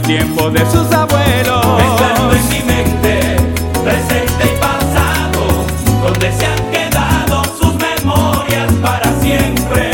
tiempos de sus abuelos. Mezclando en mi mente presente y pasado, donde se han quedado sus memorias para siempre.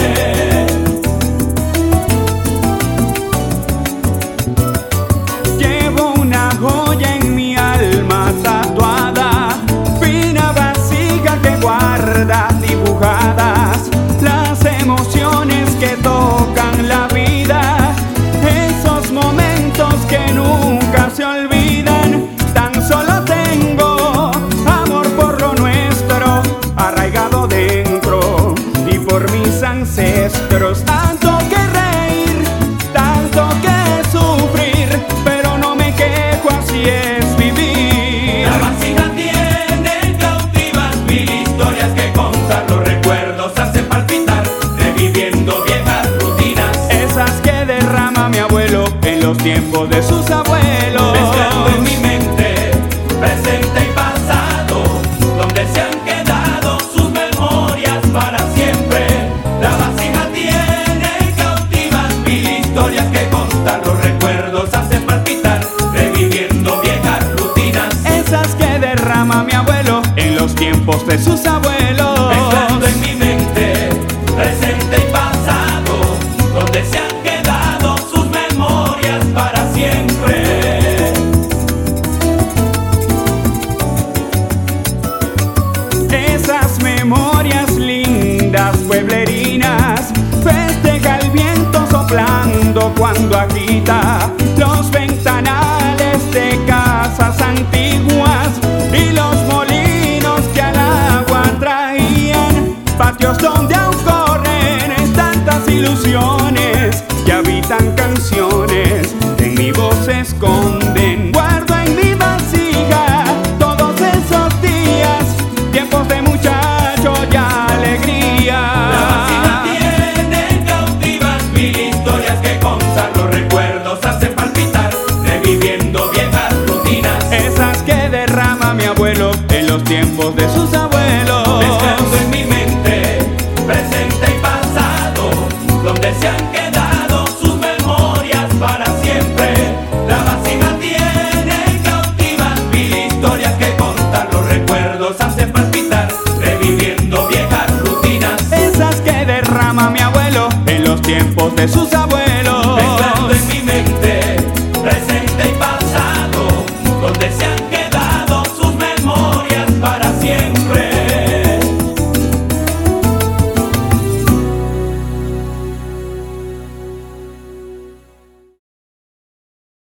Llevo una joya en mi alma tatuada, fina vasija que guarda dibujadas las emociones que tocan la vida, esos momentos que nunca se olvidan. Tan solo tengo amor por lo nuestro, arraigado dentro, y por mis ancestros. Tanto que reír, tanto que sufrir, pero no me quejo, así es vivir. La vasija tiene cautivas mil historias que contar, los recuerdos hacen palpitar, reviviendo viejas rutinas. Esas que derrama mi abuelo en los tiempos de sus abuelos. Mezclando en mi mente presente y pasado, donde se han quedado sus memorias para siempre. La vasija tiene cautivas mil historias que contar, los recuerdos hacen palpitar, reviviendo viejas rutinas. Esas que derrama mi abuelo en los tiempos de sus abuelos. Mezclando en mi mente presente y pasado, donde se han quedado sus memorias para siempre. Esas memorias lindas pueblerinas, festeja el viento soplando cuando agita los ventanales de casas antiguas y los molinos que al agua traían, patios donde aún corren tantas ilusiones que habitan canciones, en mi voz se esconden. Guardo en mi vasija todos esos días, tiempos de muchacho y alegría. La vasija tiene cautivas mil historias que contar, los recuerdos hacen palpitar, reviviendo viejas rutinas. Esas que derrama mi abuelo en los tiempos de sus abuelos. Mezclando en mi mente presente y pasado, donde se han quedado sus memorias para siempre. La vasija tiene cautivas mil historias que contar, los recuerdos hacen palpitar, reviviendo viejas rutinas. Esas que derrama mi abuelo en los tiempos de sus abuelos.